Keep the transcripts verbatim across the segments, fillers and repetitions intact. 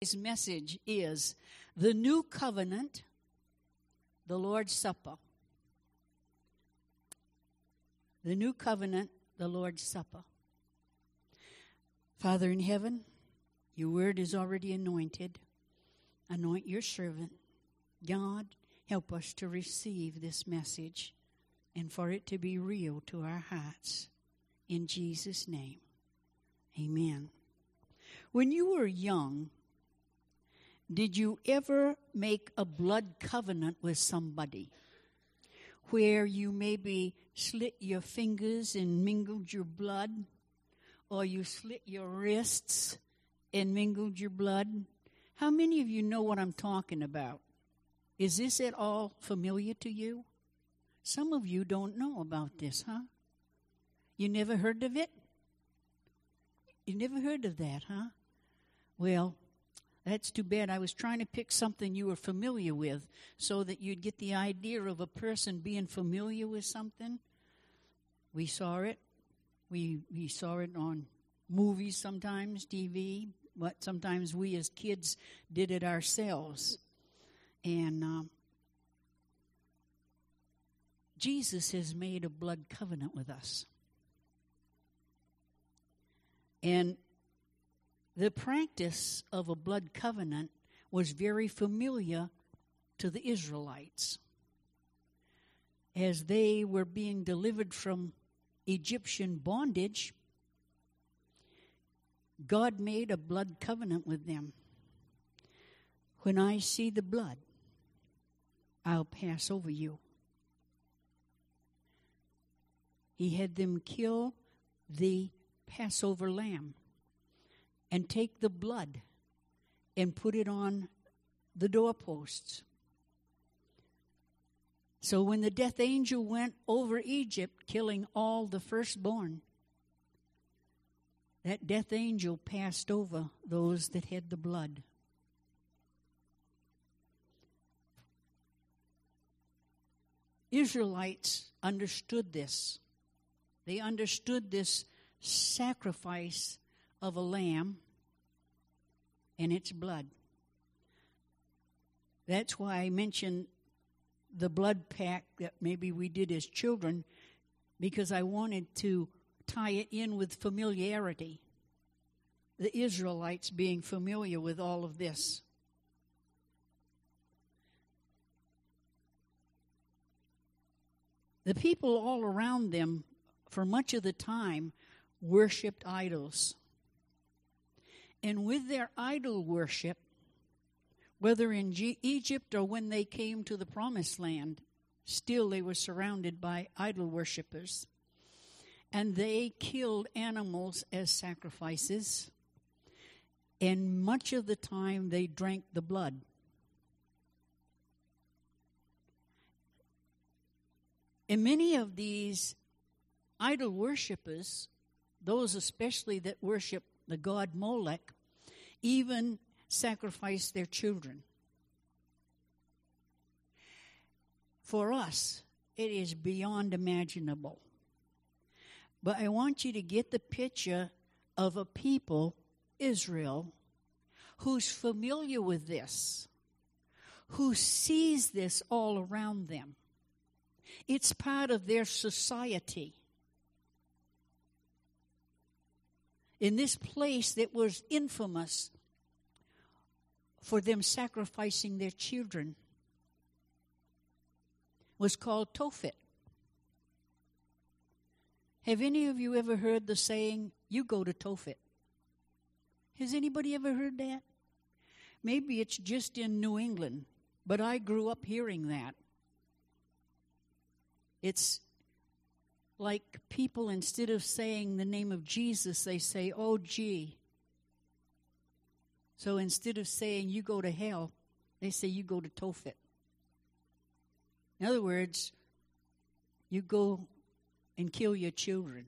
His message is the new covenant, the Lord's Supper. The new covenant, the Lord's Supper. Father in heaven, your word is already anointed. Anoint your servant. God, help us to receive this message and for it to be real to our hearts. In Jesus' name, amen. When you were young, did you ever make a blood covenant with somebody where you maybe slit your fingers and mingled your blood, or you slit your wrists and mingled your blood? How many of you know what I'm talking about? Is this at all familiar to you? Some of you don't know about this, huh? You never heard of it? You never heard of that, huh? Well, that's too bad. I was trying to pick something you were familiar with so that you'd get the idea of a person being familiar with something. We saw it. We we saw it on movies sometimes, T V, but sometimes we as kids did it ourselves. And um, Jesus has made a blood covenant with us. And the practice of a blood covenant was very familiar to the Israelites. As they were being delivered from Egyptian bondage, God made a blood covenant with them. When I see the blood, I'll pass over you. He had them kill the Passover lamb and take the blood and put it on the doorposts. So when the death angel went over Egypt, killing all the firstborn, that death angel passed over those that had the blood. Israelites understood this. They understood this sacrifice of a lamb and its blood. That's why I mentioned the blood pact that maybe we did as children, because I wanted to tie it in with familiarity. The Israelites being familiar with all of this. The people all around them, for much of the time, worshipped idols. And with their idol worship, whether in G- Egypt or when they came to the Promised Land, still they were surrounded by idol worshippers. And they killed animals as sacrifices. And much of the time they drank the blood. And many of these idol worshippers, those especially that worship the god Molech, even sacrifice their children. For us, it is beyond imaginable. But I want you to get the picture of a people, Israel, who's familiar with this, who sees this all around them. It's part of their society. In this place that was infamous for them sacrificing their children was called Tophet. Have any of you ever heard the saying, you go to Tophet? Has anybody ever heard that? Maybe it's just in New England, but I grew up hearing that. It's like people, instead of saying the name of Jesus, they say, oh, gee. So instead of saying you go to hell, they say you go to Tophet. In other words, you go and kill your children.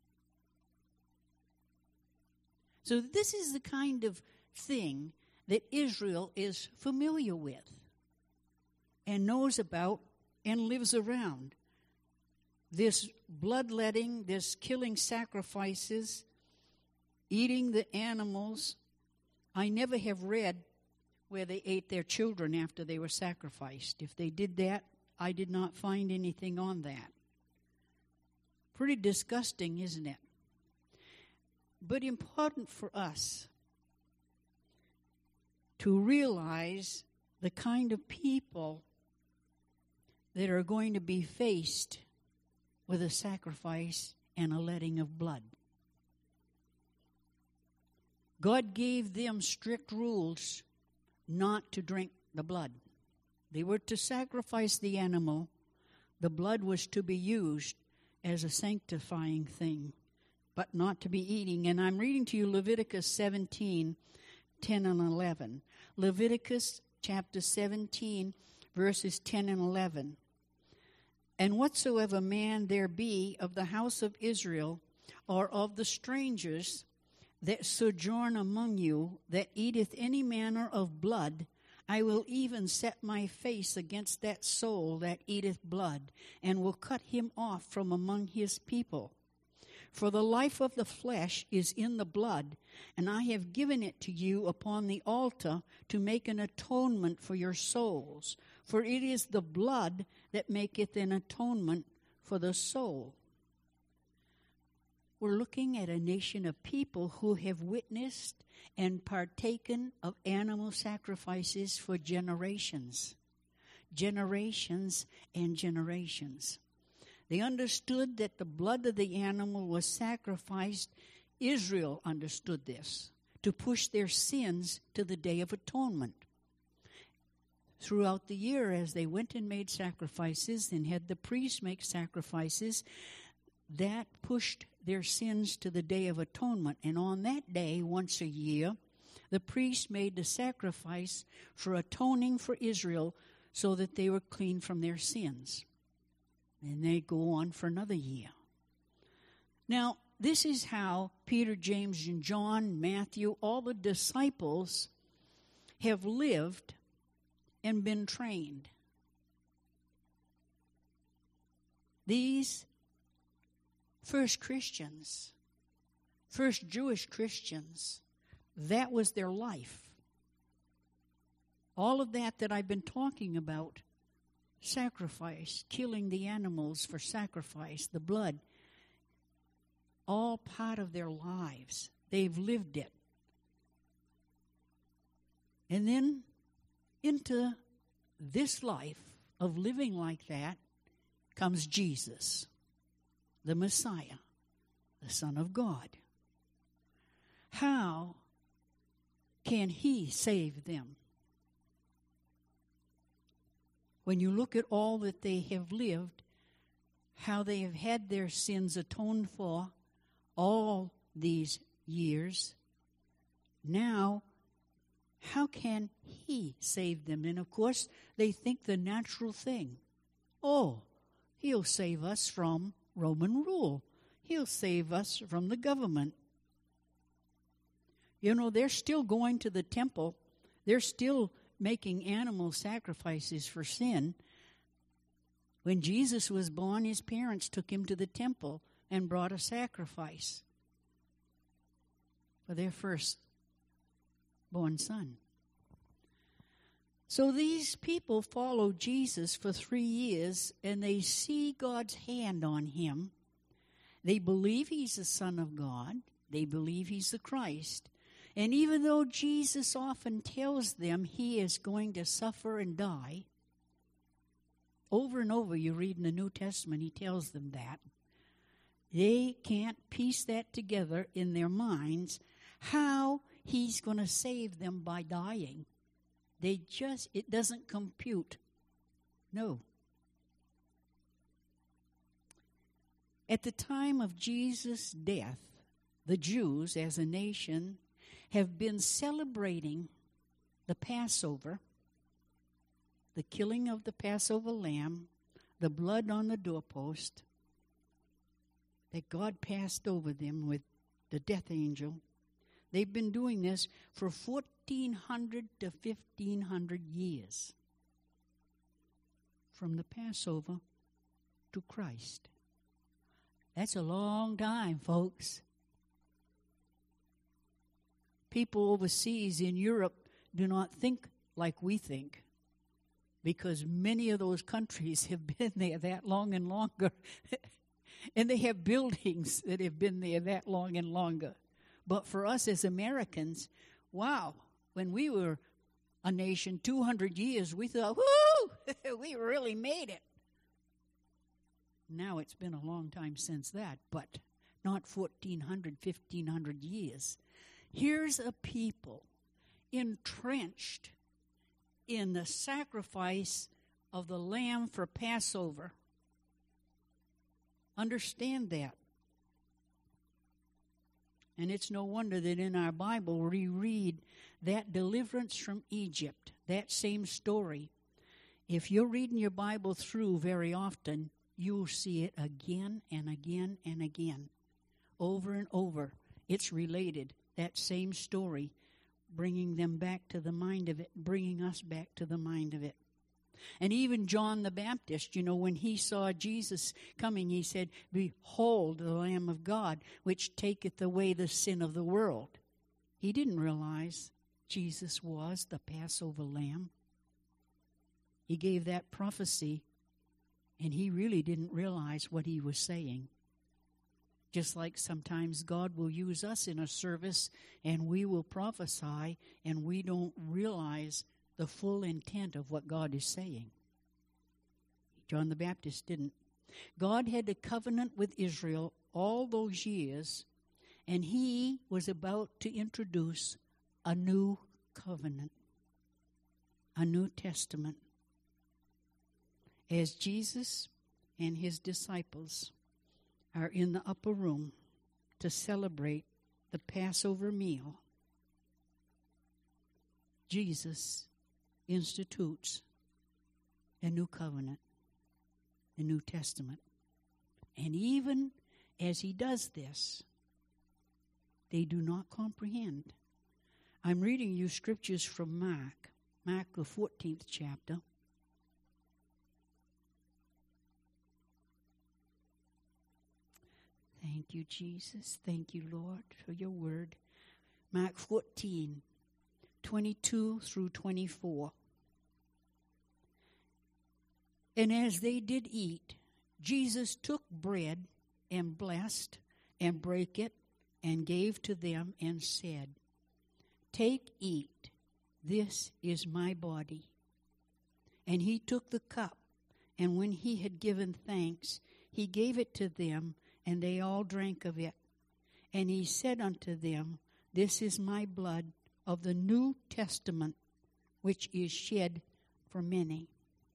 So this is the kind of thing that Israel is familiar with and knows about and lives around. This bloodletting, this killing sacrifices, eating the animals, I never have read where they ate their children after they were sacrificed. If they did that, I did not find anything on that. Pretty disgusting, isn't it? But important for us to realize the kind of people that are going to be faced with a sacrifice and a letting of blood. God gave them strict rules not to drink the blood. They were to sacrifice the animal. The blood was to be used as a sanctifying thing, but not to be eating. And I'm reading to you Leviticus seventeen, ten and eleven. Leviticus chapter seventeen, verses ten and eleven. And whatsoever man there be of the house of Israel, or of the strangers that sojourn among you, that eateth any manner of blood, I will even set my face against that soul that eateth blood, and will cut him off from among his people. For the life of the flesh is in the blood, and I have given it to you upon the altar to make an atonement for your souls. For it is the blood that maketh an atonement for the soul. We're looking at a nation of people who have witnessed and partaken of animal sacrifices for generations. Generations and generations. They understood that the blood of the animal was sacrificed. Israel understood this, to push their sins to the Day of Atonement. Throughout the year, as they went and made sacrifices and had the priests make sacrifices, that pushed their sins to the Day of Atonement. And on that day, once a year, the priest made the sacrifice for atoning for Israel so that they were clean from their sins. And they go on for another year. Now, this is how Peter, James, and John, Matthew, all the disciples have lived and been trained. These first Christians, first Jewish Christians, that was their life. All of that that I've been talking about, sacrifice, killing the animals for sacrifice, the blood, all part of their lives. They've lived it. And then into this life of living like that comes Jesus, the Messiah, the Son of God. How can he save them? When you look at all that they have lived, how they have had their sins atoned for all these years, now, how can he save them? And of course, they think the natural thing. Oh, he'll save us from Roman rule. He'll save us from the government. You know, they're still going to the temple. They're still making animal sacrifices for sin. When Jesus was born, his parents took him to the temple and brought a sacrifice for their firstborn son. So these people follow Jesus for three years, and they see God's hand on him. They believe he's the Son of God. They believe he's the Christ. And even though Jesus often tells them he is going to suffer and die, over and over you read in the New Testament, he tells them that. They can't piece that together in their minds, how he's going to save them by dying. They just, it doesn't compute. No. At the time of Jesus' death, the Jews as a nation have been celebrating the Passover, the killing of the Passover lamb, the blood on the doorpost, that God passed over them with the death angel. They've been doing this for fourteen hundred to fifteen hundred years. From the Passover to Christ. That's a long time, folks. people overseas in Europe do not think like we think, because many of those countries have been there that long and longer. And they have buildings that have been there that long and longer. But for us as Americans, wow, when we were a nation two hundred years, we thought, whoo, we really made it. Now it's been a long time since that, but not fourteen hundred, fifteen hundred years. Here's a people entrenched in the sacrifice of the lamb for Passover. Understand that. And it's no wonder that in our Bible we read that deliverance from Egypt, that same story. If you're reading your Bible through very often, you'll see it again and again and again. Over and over. It's related. That same story, bringing them back to the mind of it, bringing us back to the mind of it. And even John the Baptist, you know, when he saw Jesus coming, he said, "Behold the Lamb of God, which taketh away the sin of the world." He didn't realize Jesus was the Passover lamb. He gave that prophecy, and he really didn't realize what he was saying. Just like sometimes God will use us in a service, and we will prophesy, and we don't realize the full intent of what God is saying. John the Baptist didn't. God had a covenant with Israel all those years, and he was about to introduce a new covenant, a New Testament. As Jesus and his disciples are in the upper room to celebrate the Passover meal, Jesus institutes a new covenant, a New Testament. And even as he does this, they do not comprehend. I'm reading you scriptures from Mark, Mark the fourteenth chapter. Thank you, Jesus. Thank you, Lord, for your word. Mark fourteen, twenty-two through twenty-four. And as they did eat, Jesus took bread and blessed and brake it and gave to them and said, "Take, eat, this is my body." And he took the cup, and when he had given thanks, he gave it to them, and they all drank of it. And he said unto them, "This is my blood of the New Testament, which is shed for many."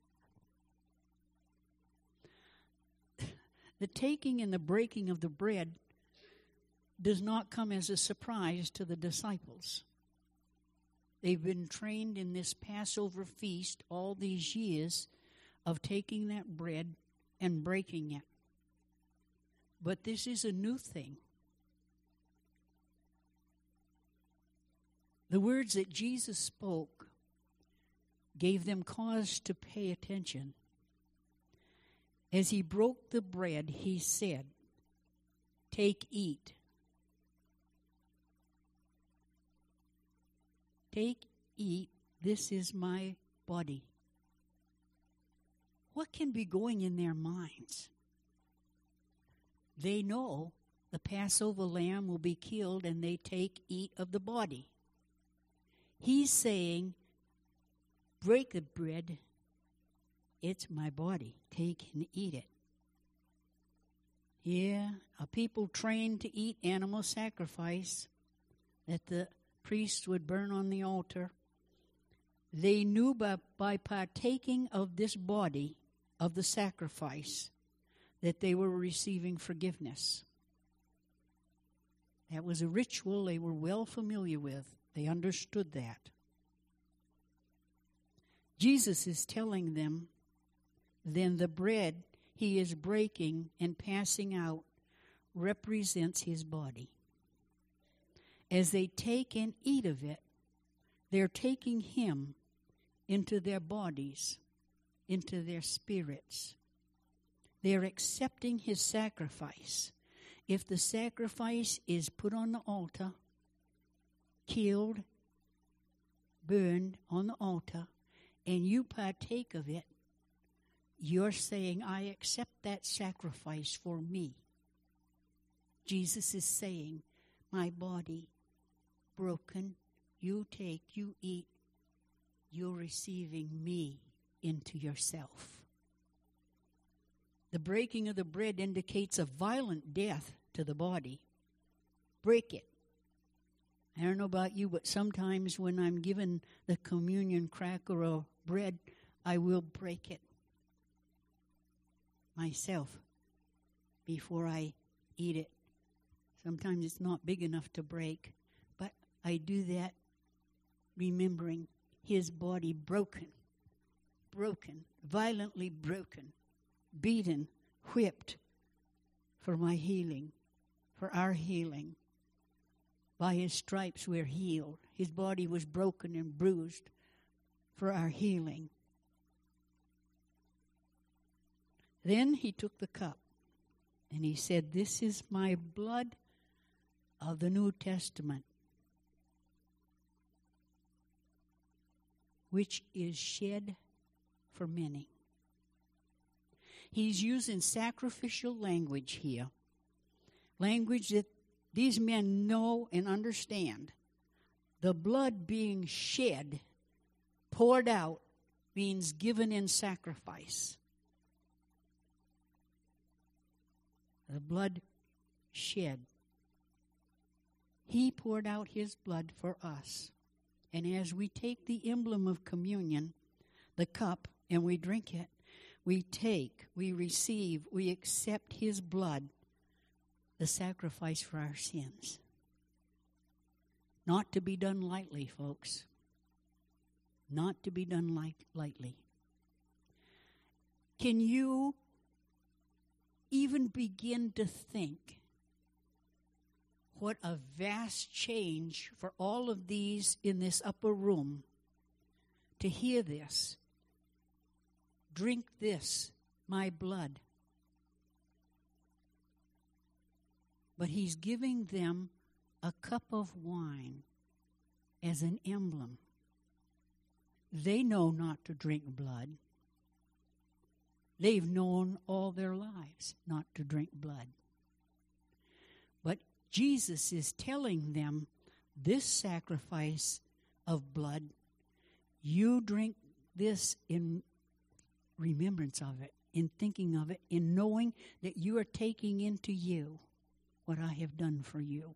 The taking and the breaking of the bread does not come as a surprise to the disciples. They've been trained in this Passover feast all these years of taking that bread and breaking it. But this is a new thing. The words that Jesus spoke gave them cause to pay attention. As he broke the bread, he said, "Take, eat. Take, eat, this is my body." What can be going in their minds? They know the Passover lamb will be killed, and they take, eat of the body. He's saying, break the bread. It's my body. Take and eat it. Yeah, a people trained to eat animal sacrifice that the priests would burn on the altar. They knew by, by partaking of this body of the sacrifice that they were receiving forgiveness. That was a ritual they were well familiar with. They understood that. Jesus is telling them, then the bread he is breaking and passing out represents his body. As they take and eat of it, they're taking him into their bodies, into their spirits. They're accepting his sacrifice. If the sacrifice is put on the altar, killed, burned on the altar, and you partake of it, you're saying, I accept that sacrifice for me. Jesus is saying, my body broken, you take, you eat, you're receiving me into yourself. The breaking of the bread indicates a violent death to the body. Break it. I don't know about you, but sometimes when I'm given the communion cracker or bread, I will break it myself before I eat it. Sometimes it's not big enough to break, but I do that remembering his body broken, broken, violently broken, beaten, whipped for my healing, for our healing. By his stripes we're healed. His body was broken and bruised for our healing. Then he took the cup and he said, this is my blood of the New Testament, which is shed for many. He's using sacrificial language here, language that these men know and understand. The blood being shed, poured out, means given in sacrifice. The blood shed. He poured out his blood for us. And as we take the emblem of communion, the cup, and we drink it, we take, we receive, we accept his blood, the sacrifice for our sins. Not to be done lightly, folks. Not to be done light, lightly. Can you even begin to think what a vast change for all of these in this upper room to hear this? Drink this, my blood. But he's giving them a cup of wine as an emblem. They know not to drink blood. They've known all their lives not to drink blood. But Jesus is telling them, this sacrifice of blood, you drink this in remembrance of it, in thinking of it, in knowing that you are taking into you what I have done for you.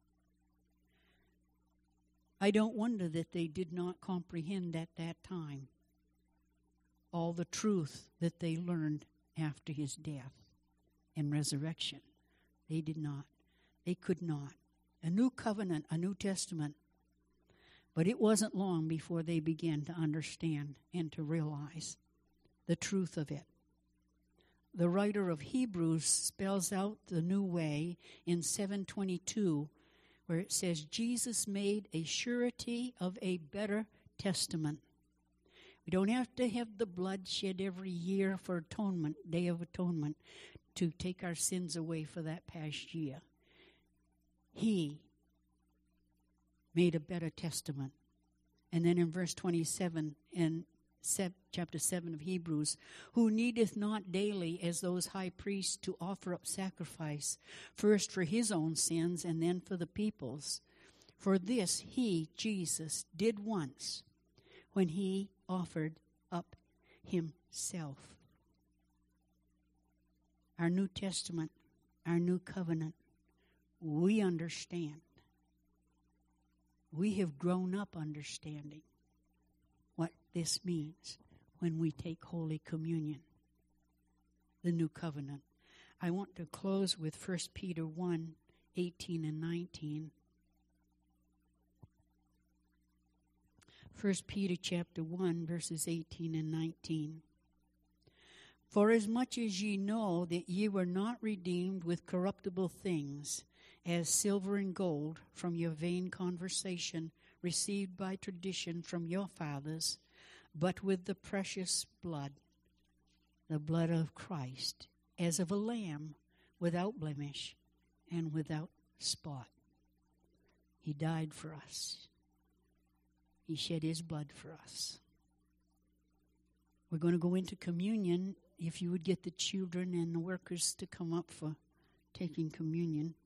I don't wonder that they did not comprehend at that time all the truth that they learned after his death and resurrection. They did not. They could not. A new covenant, a New Testament. But it wasn't long before they began to understand and to realize the truth of it. The writer of Hebrews spells out the new way in seven twenty-two, where it says, Jesus made a surety of a better testament. We don't have to have the blood shed every year for atonement, Day of Atonement, to take our sins away for that past year. He made a better testament. And then in verse twenty-seven, in chapter seven of Hebrews, who needeth not daily as those high priests to offer up sacrifice, first for his own sins and then for the people's. For this he, Jesus, did once when he offered up himself. Our New Testament, our new covenant, we understand. We have grown up understanding what this means when we take Holy Communion, the new covenant. I want to close with First Peter one, eighteen and nineteen. First Peter chapter one, verses eighteen and nineteen. For as much as ye know that ye were not redeemed with corruptible things, as silver and gold, from your vain conversation received by tradition from your fathers, but with the precious blood, the blood of Christ, as of a lamb without blemish and without spot. He died for us. He shed his blood for us. We're going to go into communion. If you would get the children and the workers to come up for taking communion.